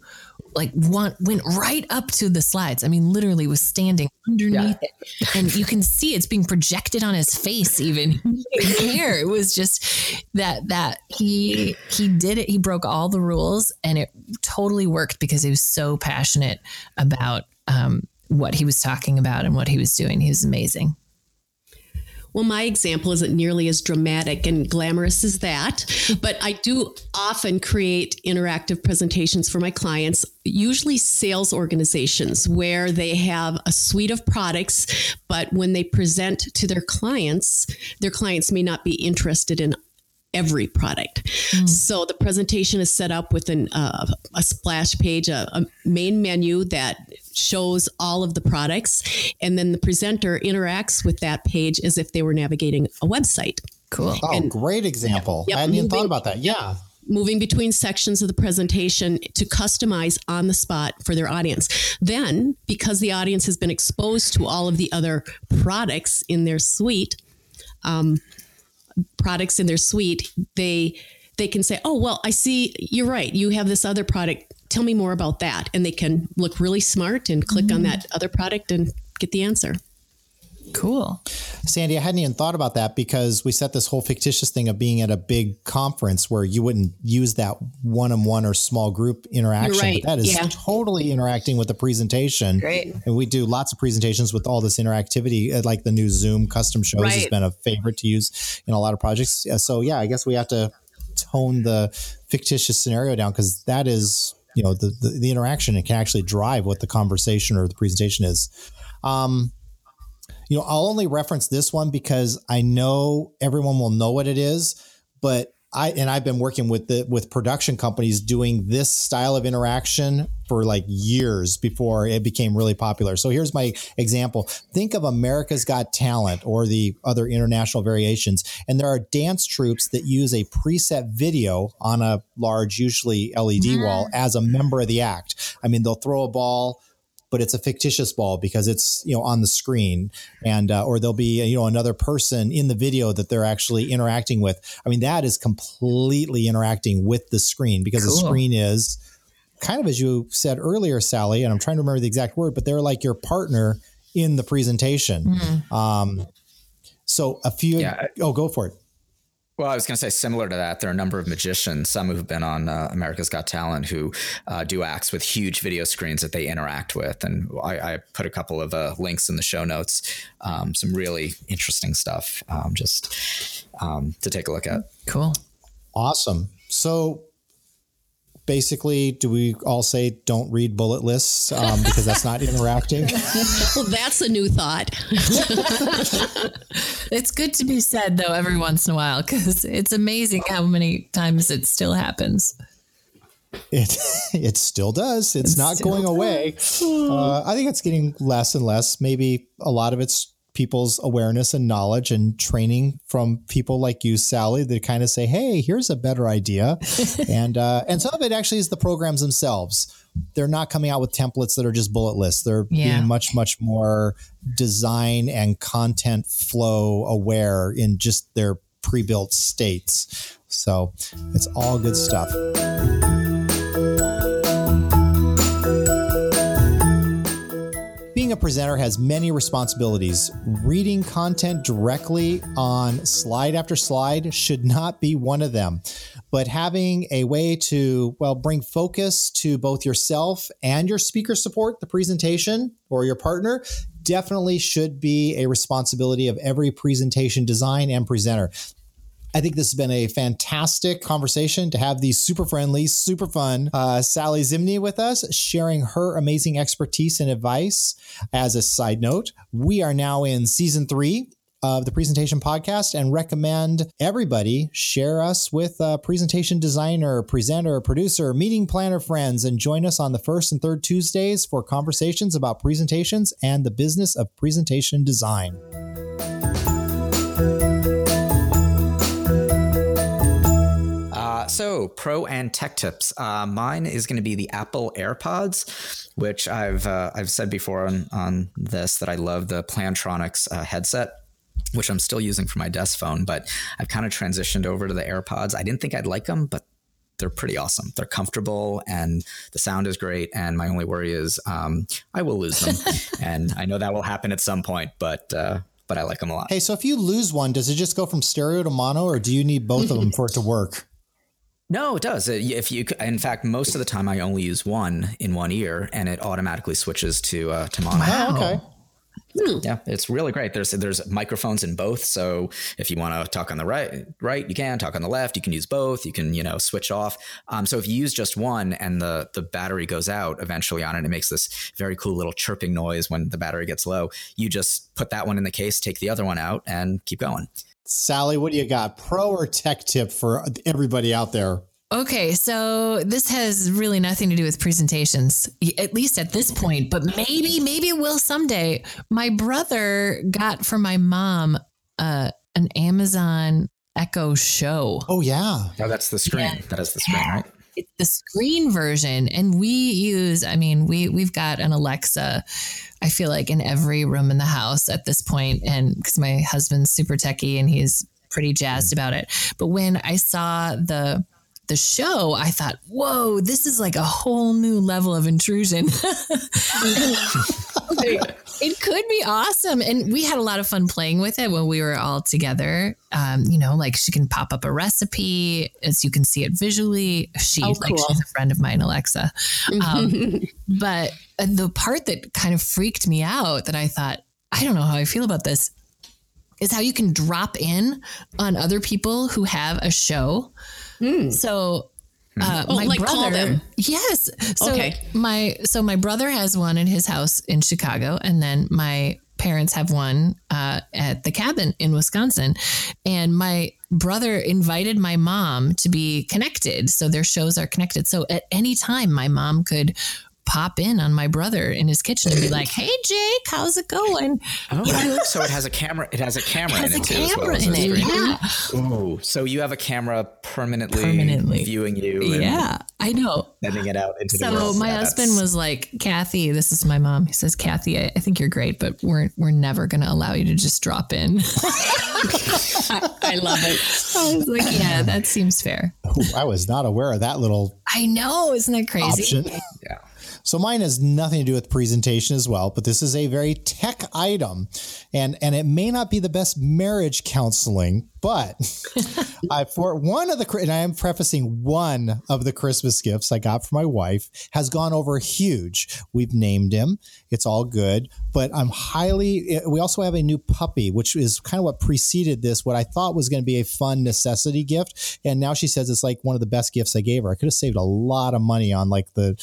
went right up to the slides. I mean, literally was standing underneath it, and you can see it's being projected on his face. Even here, it was just that he did it. He broke all the rules, and it totally worked because he was so passionate about what he was talking about and what he was doing. He was amazing.
Well, my example isn't nearly as dramatic and glamorous as that, but I do often create interactive presentations for my clients, usually sales organizations, where they have a suite of products, but when they present to their clients may not be interested in every product. So the presentation is set up with a splash page, a main menu that shows all of the products. And then the presenter interacts with that page as if they were navigating a website.
Cool.
Oh, great example.
Yep,
I hadn't even thought about that. Yeah.
Moving between sections of the presentation to customize on the spot for their audience. Then, because the audience has been exposed to all of the other products in their suite, they can say, oh, well, I see you're right. You have this other product. Tell me more about that. And they can look really smart and click on that other product and get the answer.
Cool.
Sandy, I hadn't even thought about that because we set this whole fictitious thing of being at a big conference where you wouldn't use that one-on-one or small group interaction.
You're right.
But that is totally interacting with the presentation.
Great.
And we do lots of presentations with all this interactivity, like the new Zoom custom shows has been a favorite to use in a lot of projects. So yeah, I guess we have to tone the fictitious scenario down because that is, the interaction and can actually drive what the conversation or the presentation is. I'll only reference this one because I know everyone will know what it is, but I've been working with production companies doing this style of interaction for like years before it became really popular. So here's my example. Think of America's Got Talent or the other international variations. And there are dance troupes that use a preset video on a large, usually LED wall as a member of the act. I mean, they'll throw a ball, but it's a fictitious ball because it's, on the screen and, or there'll be, another person in the video that they're actually interacting with. I mean, that is completely interacting with the screen because the screen is kind of, as you said earlier, Sally, and I'm trying to remember the exact word, but they're like your partner in the presentation. So go for it.
Well, I was going to say similar to that, there are a number of magicians, some who've been on America's Got Talent who do acts with huge video screens that they interact with. And I put a couple of links in the show notes, some really interesting stuff to take a look at.
Cool.
Awesome. So basically, do we all say don't read bullet lists because that's not interacting?
Well, that's a new thought.
It's good to be said, though, every once in a while, because it's amazing how many times it still happens.
It still does. It's not going away. I think it's getting less and less. Maybe a lot of it's people's awareness and knowledge and training from people like you, Sally, that kind of say, hey, here's a better idea. And some of it actually is the programs themselves. They're not coming out with templates that are just bullet lists. They're being much, much more design and content flow aware in just their pre-built states. So it's all good stuff. Being a presenter has many responsibilities. Reading content directly on slide after slide should not be one of them. But having a way to, bring focus to both yourself and your speaker support the presentation or your partner definitely should be a responsibility of every presentation design and presenter. I think this has been a fantastic conversation to have the super friendly, super fun Sally Zimney with us, sharing her amazing expertise and advice. As a side note, we are now in season 3 of the Presentation Podcast and recommend everybody share us with a presentation designer, presenter, producer, meeting planner friends, and join us on the first and third Tuesdays for conversations about presentations and the business of presentation design.
So pro and tech tips. Mine is going to be the Apple AirPods, which I've said before on this that I love the Plantronics headset, which I'm still using for my desk phone, but I've kind of transitioned over to the AirPods. I didn't think I'd like them, but they're pretty awesome. They're comfortable and the sound is great. And my only worry is I will lose them. And I know that will happen at some point, but I like them a lot.
Hey, so if you lose one, does it just go from stereo to mono, or do you need both of them for it to work?
No, it does. In fact, most of the time I only use one in one ear, and it automatically switches to mono.
Oh, okay.
Yeah, it's really great. There's microphones in both, so if you want to talk on the right, you can talk on the left. You can use both. You can switch off. So if you use just one and the battery goes out eventually on it, it makes this very cool little chirping noise when the battery gets low. You just put that one in the case, take the other one out, and keep going.
Sally, what do you got? Pro or tech tip for everybody out there?
Okay, so this has really nothing to do with presentations, at least at this point, but maybe it will someday. My brother got for my mom an Amazon Echo Show.
Oh, yeah.
Oh, that's the screen. Yeah. That is the screen, right?
It's the screen version. And we've got an Alexa, I feel like, in every room in the house at this point. And because my husband's super techie and he's pretty jazzed about it. But when I saw the show, I thought, whoa, this is like a whole new level of intrusion. It could be awesome. And we had a lot of fun playing with it when we were all together. Like she can pop up a recipe as you can see it visually. Cool. She's a friend of mine, Alexa. But the part that kind of freaked me out that I thought, I don't know how I feel about this, is how you can drop in on other people who have a show. So my brother, call them. Yes. So okay. My brother has one in his house in Chicago, and then my parents have one at the cabin in Wisconsin. And my brother invited my mom to be connected, so their shows are connected. So at any time, my mom could pop in on my brother in his kitchen and be like, "Hey, Jake, how's it going?"
Oh, so it has a camera. It has a camera in it too. Yeah. Oh, so you have a camera permanently viewing you.
Yeah, I know.
Sending it out into the world.
So my husband was like, "Kathy, this is my mom." He says, "Kathy, I think you're great, but we're never going to allow you to just drop in."
I love it.
I was like, "Yeah, that seems fair."
Ooh, I was not aware of that little.
I know, isn't that crazy?
Option. Yeah. So mine has nothing to do with presentation as well, but this is a very tech item, and it may not be the best marriage counseling, but for one of the, and I am prefacing, one of the Christmas gifts I got for my wife has gone over huge. We've named him. It's all good, but we also have a new puppy, which is kind of what preceded this, what I thought was going to be a fun necessity gift. And now she says it's like one of the best gifts I gave her. I could have saved a lot of money on like the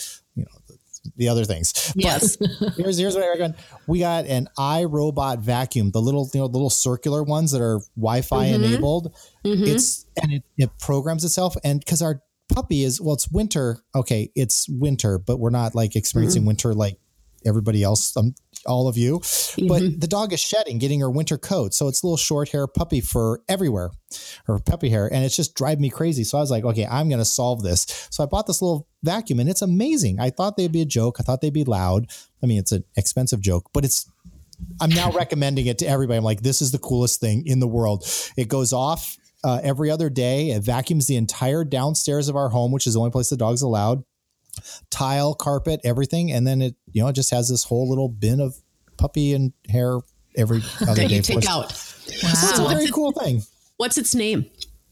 other things.
Yes.
But here's what I recommend. We got an iRobot vacuum, the little circular ones that are Wi-Fi enabled. Mm-hmm. It programs itself. And because our puppy it's winter. Okay. It's winter, but we're not like experiencing winter like everybody else, all of you. But the dog is shedding, getting her winter coat. So it's a little short hair puppy fur everywhere, her puppy hair. And it's just driving me crazy. So I was like, okay, I'm going to solve this. So I bought this little vacuum and it's amazing. I thought they'd be a joke. I thought they'd be loud. I mean, it's an expensive joke, but I'm now recommending it to everybody. I'm like, this is the coolest thing in the world. It goes off every other day. It vacuums the entire downstairs of our home, which is the only place the dog's allowed. Tile, carpet, everything, and then it just has this whole little bin of puppy and hair every other day.
That you take out.
Wow. So it's a very cool thing.
What's its name?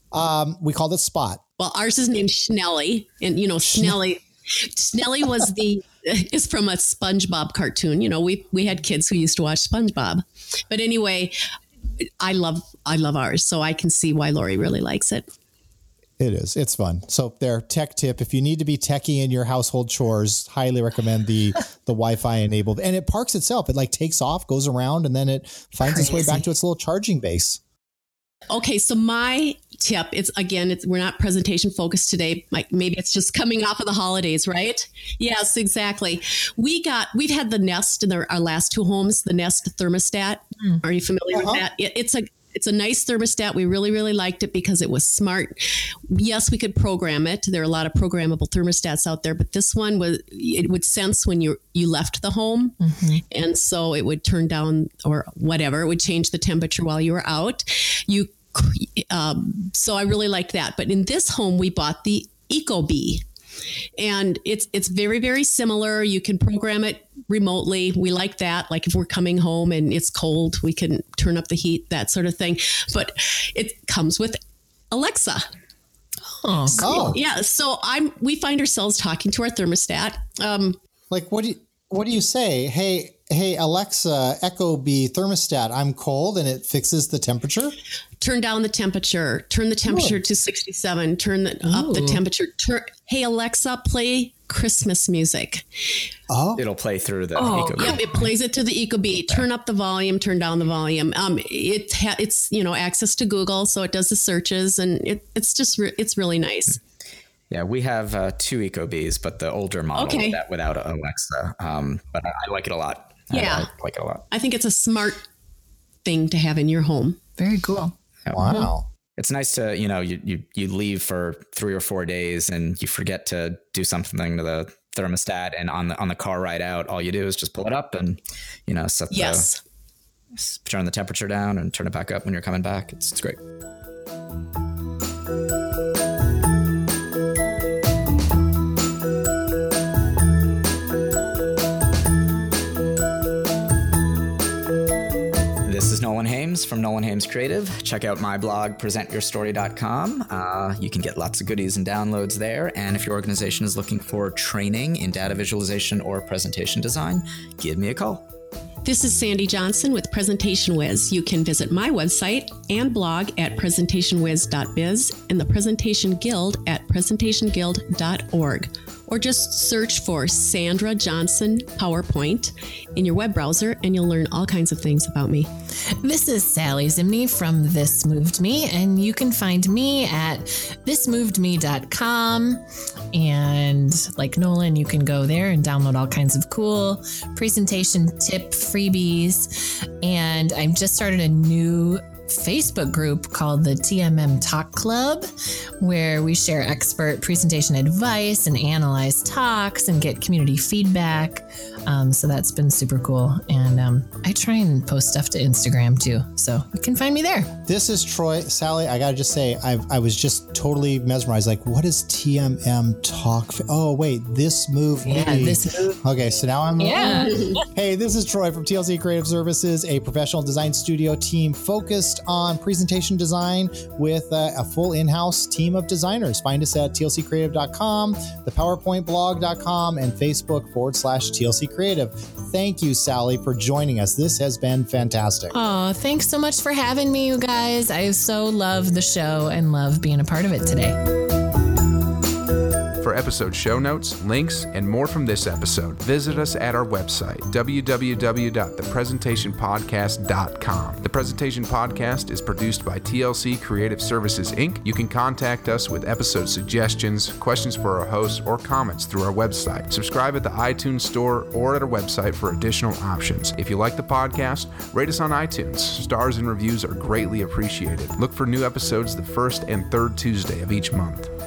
We called it Spot.
Well, ours is named Schnelly, and Schnelly was is from a SpongeBob cartoon. We had kids who used to watch SpongeBob, but anyway, I love ours, so I can see why Lori really likes it.
It is. It's fun. So there, tech tip. If you need to be techie in your household chores, highly recommend the Wi-Fi enabled. And it parks itself. It like takes off, goes around, and then it finds its way back to its little charging base.
Okay, so my tip, we're not presentation focused today. Maybe it's just coming off of the holidays, right? Yes, exactly. We've had the Nest in our last two homes, the Nest thermostat. Are you familiar with that? It's a nice thermostat. We really, really liked it because it was smart. Yes, we could program it. There are a lot of programmable thermostats out there, but this one it would sense when you left the home. Mm-hmm. And so it would turn down or whatever. It would change the temperature while you were out. So I really liked that. But in this home, we bought the ecobee. And it's very, very similar. You can program it remotely. We like that. Like if we're coming home and it's cold, we can turn up the heat, that sort of thing. But it comes with Alexa.
Oh.
Yeah. So we find ourselves talking to our thermostat.
Like what do you say? Hey, Alexa, ecobee thermostat, I'm cold, and it fixes the temperature?
Turn down the temperature. Turn the temperature to 67. Turn up the temperature. Hey, Alexa, play Christmas music.
Oh,
It'll play through the Ecobee.
Yep, it plays it to the Ecobee. Turn up the volume, turn down the volume. It's access to Google, so it does the searches, and it's really nice.
Yeah, we have 2 Ecobees, but the older model without Alexa. But I like it a lot.
Yeah,
I like it a lot.
I think it's a smart thing to have in your home.
Very cool.
wow.
It's nice to, you leave for 3 or 4 days and you forget to do something to the thermostat, and on the car ride out, all you do is just pull it up and, turn the temperature down and turn it back up when you're coming back. It's great. This is Nolan Hames from Nolan Hames Creative. Check out my blog, presentyourstory.com. You can get lots of goodies and downloads there. And if your organization is looking for training in data visualization or presentation design, give me a call.
This is Sandy Johnson with Presentation Wiz. You can visit my website and blog at presentationwiz.biz and the Presentation Guild at presentationguild.org. Or just search for Sandra Johnson PowerPoint in your web browser and you'll learn all kinds of things about me.
This is Sally Zimney from This Moved Me, and you can find me at thismovedme.com. And like Nolan, you can go there and download all kinds of cool presentation tip freebies. And I've just started a new Facebook group called the TMM Talk Club, where we share expert presentation advice and analyze talks and get community feedback. So that's been super cool. And I try and post stuff to Instagram too. So you can find me there.
This is Troy. Sally, I got to just say, I was just totally mesmerized. Like, what is TMM Talk? Oh, wait, This Moved Me. Okay, so now I'm...
Yeah.
Hey, this is Troy from TLC Creative Services, a professional design studio team focused on presentation design with a full in-house team of designers. Find us at tlccreative.com, thepowerpointblog.com, and Facebook/TLC Creative. Thank you, Sally, for joining us. This has been fantastic.
Oh, thanks so much for having me, you guys. I so love the show and love being a part of it today.
For episode show notes, links, and more from this episode, visit us at our website, www.thepresentationpodcast.com. The Presentation Podcast is produced by TLC Creative Services, Inc. You can contact us with episode suggestions, questions for our hosts, or comments through our website. Subscribe at the iTunes Store or at our website for additional options. If you like the podcast, rate us on iTunes. Stars and reviews are greatly appreciated. Look for new episodes the first and third Tuesday of each month.